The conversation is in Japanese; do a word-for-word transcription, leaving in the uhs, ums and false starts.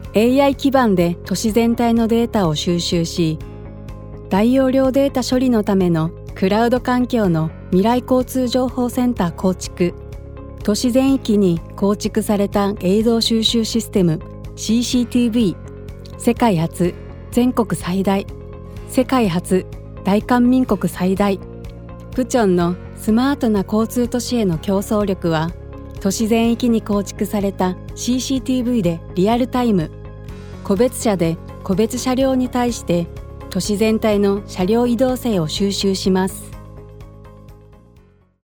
エーアイ 基盤で都市全体のデータを収集し、大容量データ処理のためのクラウド環境の未来交通情報センター構築、都市全域に構築された映像収集システム シーシーティーブイ、世界初、全国最大、世界初、大韓民国最大、プチョンのスマートな交通都市への競争力は、都市全域に構築された シーシーティーブイ でリアルタイム、個別車で個別車両に対して都市全体の車両移動性を収集します。